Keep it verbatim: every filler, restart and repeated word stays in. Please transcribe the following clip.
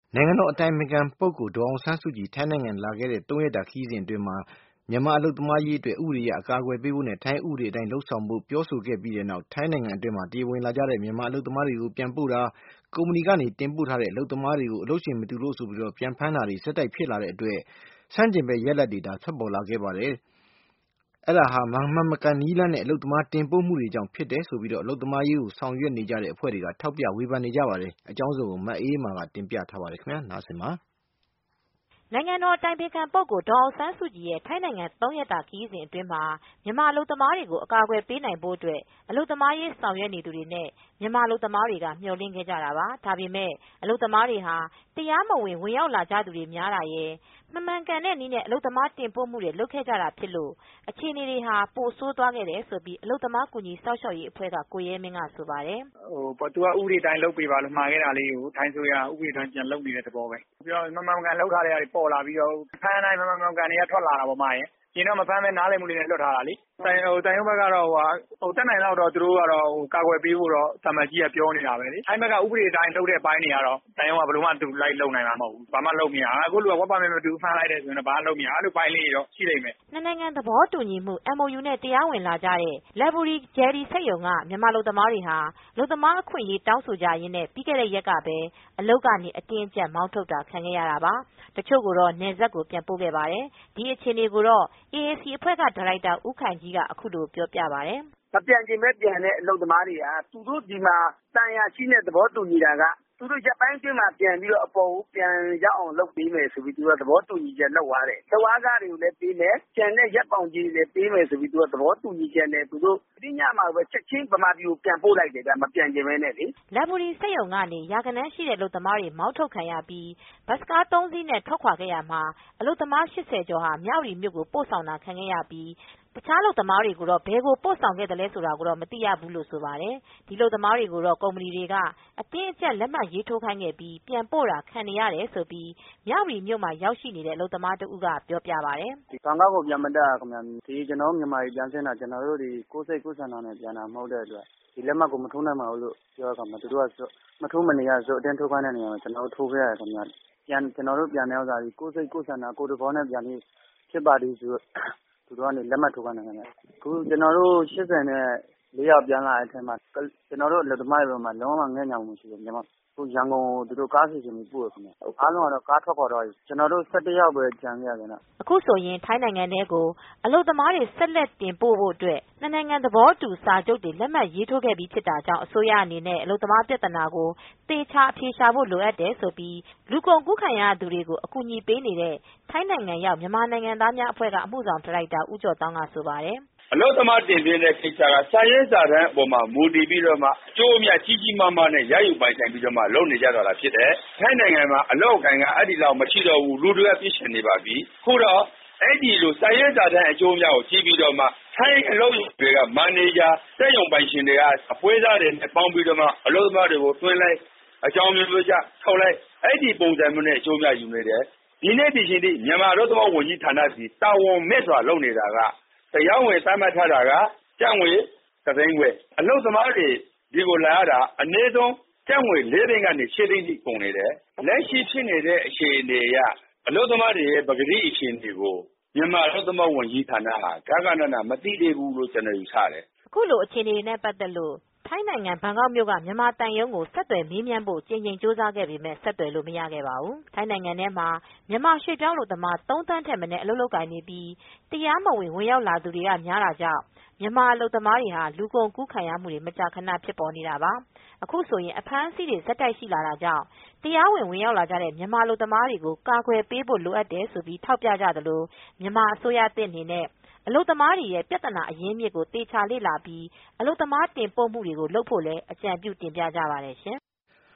နိုင်ငံတော်အတိုင်ပင်ခံပုဂ္ဂိုလ်ဒေါ်အောင်ဆန်းစုကြည်ထိုင်းနိုင်ငံလာခဲ့တဲ့သုံးရက်တာခရီးစဉ်အတွင်းမှာမြန်မာအလုပ်သမားရေးအတွက်ဥပဒေအရအကာအကွယ်ပေးဖို့နဲ့ထိုင်းဥပဒေအတိုင်းလုပ်ဆောင်ဖို့ပြောဆိုခဲ့ပြီးတဲ့နောက်ထိုင်းနိုင်ငံအတွင်းမှာတရားဝင်လာကြတဲ့မြန်မာအလုပ်သမားတွေကိုပြန်ပို့တာကုမ္ပဏီကနေတင်ပို့ထားတဲ့အလုပ်သမားတွေကိုအလုပ်ရှင်မတူလို့ဆိုပြီးပြန်ဖမ်းတာတွေဆက်တိုက်ဖြစ်လာတဲ့အတွက်ဆန့်ကျင်ဘက်ရလဒ်တွေထွက်ပေါ်လာခဲ့ပါတယ်။ အဲဒါဟာမမှန်မကန်နည်းလမ်းနဲ့အလုပ်သမားတင်ပို့မှုတွေကြောင့်ဖြစ်တယ်ဆိုပြီးအလုပ်သမားရေးကိုဆောင်ရွက်နေကြတဲ့အဖွဲ့တွေကထောက်ပြဝေဖန်နေကြပါတယ်။ အကြောင်းစုံကိုမအေးအေးမာကတင်ပြထားပါတယ်။နိုင်ငံတော်အတိုင်ပင်ခံပုဂ္ဂိုလ်ဒေါ်အောင်ဆန်းစုကြည်ရဲ့ထိုင်းနိုင်ငံသုံးရက်တာခရီးစဉ်အတွင်းမှာမြန်မာအလုပ်သမားတွေကိုအကာအကွယ်ပေးနိုင်ဖို့အတွက်အလုပ်သမားရေးဆောင်ရွက်နေသူတွေနဲ့မြန်မာအလုပ်သမားတွေကမျှော်လင့်ခဲ့ကြတာပါ။ ဒါပေမဲ့အလုပ်သမားတွေဟာတရားမဝင်ဝင်ရောက်လာကြသူတွေများတာရယ်မမှန်ကန်တဲ့နည်းနဲ့အလုပ်သမားတင်ပို့မှုတွေလုပ်ခဲ့ကြတာဖြစ်လို့အခြေအနေတွေဟာပိုဆိုးသွားခဲ့တယ်လို့အလုပ်သမားကူညီစောင့်ရှောက်ရေးအဖွဲ့ကကိုရဲမင်းကဆိုပါတယ်။ "သူကဥပဒေအတိုင်းလုပ်ပေးပါလို့မှာခဲ့တာလေးကိုထိုင်းအစိုးရကဥပဒေအတိုင်းပြန်လုပ်နေတဲ့သဘောပဲ။ပြီးတော့မမှန်မကန်လုပ်ထားတာတွေပေါ်လာပြီးတော့ဖမ်းတိုင်းမမှန်မကန်တွေကထွက်လာတာပေါ့။အရင်တော့မဖမ်းပဲနားလည်မှုလေးနဲ့လွှတ်ထားတာလေ။သံရုံးဘက်ကတော့တတ်နိုင်သလောက်တော့သူတို့ကတော့ကာကွယ်ပေးဖို့တော့သံအမတ်ကြီးကပြောနေတာပဲလေ။ထိုင်းဘက်ကဥပဒေအတိုင်းလုပ်တဲ့အပိုင်းတွေကတော့သံရုံးကဘယ်လိုမှလိုက်လုပ်နိုင်မှာမဟုတ်ဘူး။ဘာမှလုပ်မရဘူး။အခုလူက Work Permit မတူဘူးဖမ်းလိုက်တယ်ဆိုရင်တော့ဘာမှလုပ်မရဘူး။အဲလိုအပိုင်းလေးတွေတော့ရှိလိမ့်မယ်။ " နှစ်နိုင်ငံသဘောတူညီမှု M O U နဲ့တရားဝင်လာကြတဲ့ Lopburi Jetty စက်ရုံကမြန်မာအလုပ်သမားတွေဟာအလုပ်သမားအခွင့်အရေးတောင်းဆိုကြရင်းနဲ့ပြီးခဲ့တဲ့ရက်ကပဲအလုပ်ကနေအတင်းအကြပ်မောင်းထုတ်တာခံခဲ့ရတာပါ။တချို့ကိုတော့နယ်စပ်ကိုပြန်ပို့ခဲ့ပါတယ်။ ဒီအခြေအနေကိုတော့ အေအေစီအဖွဲ့ကဒါရိုက်တာဦးခိုင်ကြီးကအခုလိုပြောပြပါတယ်။ "မပြန်ချင်ပဲပြန်တဲ့အလုပ်သမားတွေကသူတို့ဒီမှာသံအရာရှိနဲ့သဘောတူညီတာကသူတို့ရက်ပိုင်းအတွင်းမှာပြန်ပြီးတော့အပေါ်ကိုပြန်ရောက်အောင်လုပ်ပေးမယ်ဆိုပြီးသူတို့သဘောတူညီချက်လုပ်သွားတယ်။လုပ်အားခတွေကိုလည်းပေးမယ်ကျန်တဲ့ရက်ပေါင်ကြေးတွေလည်းပေးမယ်ဆိုပြီးသူတို့သဘောတူညီချက်နဲ့သူတို့ဒီညမှာပဲချက်ချင်းဗမာပြည်ကိုပြန်ပို့လိုက်တယ်မပြန်ချင်ပဲနဲ့လေ " Lopburi စက်ရုံကနေရာဂဏန်းရှိတဲ့အလုပ်သမားတွေမောင်းထုတ်ခံရပြီးဘတ်စ်ကားသုံးစီးနဲ့ထွက်ခွါခဲ့ရာမှာအလုပ်သမား ၈၀ ကျော်ဟာမြဝတီမြို့ကိုပို့ဆောင်တာခံခဲ့ရပြီး တခြားအလုပ်သမားတွေကိုတော့ဘယ်ကိုပို့ဆောင်ခဲ့သလဲဆိုတာကိုတော့မသိရဘူးလို့ဆိုပါတယ်။ ဒီအလုပ်သမားတွေကိုတော့ကုမ္ပဏီတွေကအတင်းအကြပ်လက်မှတ်ရေးထိုးခိုင်းခဲ့ပြီးပြန်ပို့တာခံနေရတယ်လို့မြဝတီမြို့မှာရောက်ရှိနေတဲ့အလုပ်သမားတဦးကပြောပြပါတယ်။ "ဘန်ကောက်ကိုပြန်မတက်ရဘူးခင်ဗျ။ကျနော်တို့မြန်မာပြည်ပြန်ဆင်းတာကျနော်တို့ကိုယ့်စိတ်ကိုယ့်ဆန္ဒနဲ့ပြန်တာမဟုတ်တဲ့အတွက်ဒီလက်မှတ်ကိုမထိုးနိုင်ပါဘူးလို့ပြောတဲ့အခါမှာသူတို့ကမထိုးမနေရဆိုအတင်းထိုးခိုင်းတဲ့နေရာမှာကျနော်တို့ထိုးခဲ့ရတယ်ခင်ဗျ။ကျနော်တို့ပြန်တဲ့ဥစ္စာကိုယ့်စိတ်ကိုယ့်ဆန္ဒကိုယ့်သဘောနဲ့ပြန်ပြီးဖြစ်ပါသည်ဆိုသူတို့ကနေလက်မှတ်ထိုးခိုင်းတယ်ခင်ဗျ။အခုကျနော်တို့၈၀နဲ့၄ယောက်ပြန်လာတဲ့အထဲမှာကျနော်တို့အလုပ်သမားတွေဘက်မှာလုံးဝငဲ့ညှာမှုမရှိဘူး။အခုရန်ကုန်ကိုသူတို့ကားစီစဉ်ပြီးပို့တယ်ခင်ဗျ။အားလုံးကတော့ကားထွက်ခွါသွားပြီကျနော်တို့၁၁ယောက်ပဲကျန်ခဲ့တယ်ခင်ဗျ " အခုဆိုရင်ထိုင်းနိုင်ငံထဲကိုအလုပ်သမားတွေဆက်လက်တင်ပို့ဖို့အတွက်နှစ်နိုင်ငံသဘောတူစာချုပ်တွေလက်မှတ်ရေးထိုးခဲ့ပြီးဖြစ်တာကြောင့်အစိုးရအနေနဲ့အလုပ်သမားပြဿနာကိုသေချာအဖြေရှာဖို့လိုအပ်တယ်လို့လူကုန်ကူးခံရသူတွေကိုအကူညီပေးနေတဲ့ထိုင်းနိုင်ငံရောက်မြန်မာနိုင်ငံသားများအဖွဲ့ကအမှုဆောင်ဒါရိုက်တာဦးကျော်သောင်းကဆိုပါတယ်။ "အလုပ်သမားတင်သွင်းတဲ့ကိစ္စကစာရွက်စာတမ်းပေါ်မှာမူတည်ပြီးတော့မှအကျိုးအမြတ်ကြီးကြီးမားမားနဲ့ရယူပိုင်ဆိုင်ပြီးတော့မှလုပ်နေကြတာဖြစ်တယ်။ထိုင်းနိုင်ငံမှာအလုပ်အကိုင်ကအဲဒီလောက်မရှိတော့ဘူးလူတွေကပြည့်ကျပ်နေပါပြီ။အခုတော့အဲဒီလိုစာရွက်စာတမ်းအကျိုးအမြတ်ကိုကြည့်ပြီးတော့မှထိုင်းအလုပ်ရုံတွေကမန်နေဂျာစက်ရုံပိုင်ရှင်တွေကအပွဲစားတွေနဲ့ပေါင်းပြီးတော့မှအလုပ်သမားတွေကိုသွင်းလိုက်အကြောင်းမျိုးမျိုးကြထုတ်လိုက်အဲဒီပုံစံမျိုးနဲ့အကျိုးအမြတ်ယူနေတယ်။ဒီနေ့ဒီချိန်ထိမြန်မာအလုပ်သမားဝန်ကြီးဌာနစီတာဝန်မဲ့စွာလုပ်နေတာကတရားဝင်သတ်မှတ်ထားတာကကျပ်ငွေတသိန်းခွဲအလုပ်သမားတွေဒီကိုလာရတာအနည်းဆုံးကျပ်ငွေလေးသိန်းကနေရှစ်သိန်းထိကုန်နေတယ်။လက်ရှိဖြစ်နေတဲ့အခြေအနေအရအလုပ်သမားတွေရဲ့ပကတိအခြေအနေကိုမြန်မာအလုပ်သမားဝန်ကြီးဌာနကဂဃနဏမသိသေးဘူးလို့ကျနော်ယူဆတယ်။" အခုလိုအခြေအနေတွေနဲ့ပတ်သက်လို့ထိုင်းနိုင်ငံဘန်ကောက်မြို့ကမြန်မာသံရုံးကိုဆက်သွယ်မေးမြန်းဖို့ကြိမ်ကြိမ်ကြိုးစားခဲ့ပေမဲ့ဆက်သွယ်လို့မရခဲ့ပါဘူး။ ထိုင်းနိုင်ငံထဲမှာမြန်မာရွှေ့ပြောင်းအလုပ်သမားသုံးသန်းထက်မနည်းအလုပ်လုပ်ကိုင်နေပြီး တရားမဝင်ဝင်ရောက်လာသူတွေကများတာကြောင့်မြန်မာအလုပ်သမားတွေဟာလူကုန်ကူးခံရမူတွေမကြာခဏဖြစ်ပေါ်နေတာပါ။ အခုဆိုရင်အဖမ်းအဆီးတွေဆက်တိုက်ရှိလာတာကြောင့်တရားဝင်ဝင်ရောက်လာကြတဲ့မြန်မာအလုပ်သမားတွေကိုကာကွယ်ပေးဖို့လိုအပ်တယ်လို့ထောက်ပြကြသလိုမြန်မာအစိုးရသစ်အနေနဲ့အလုပ်သမားတွေရဲ့ပြဿနာအရင်းအမြစ်ကိုသေချာလေ့လာပြီးအလုပ်သမားတင်ပို့မှုတွေကိုလုပ်ဖို့လည်းအကြံပြုတင်ပြကြပါတယ်ရှင်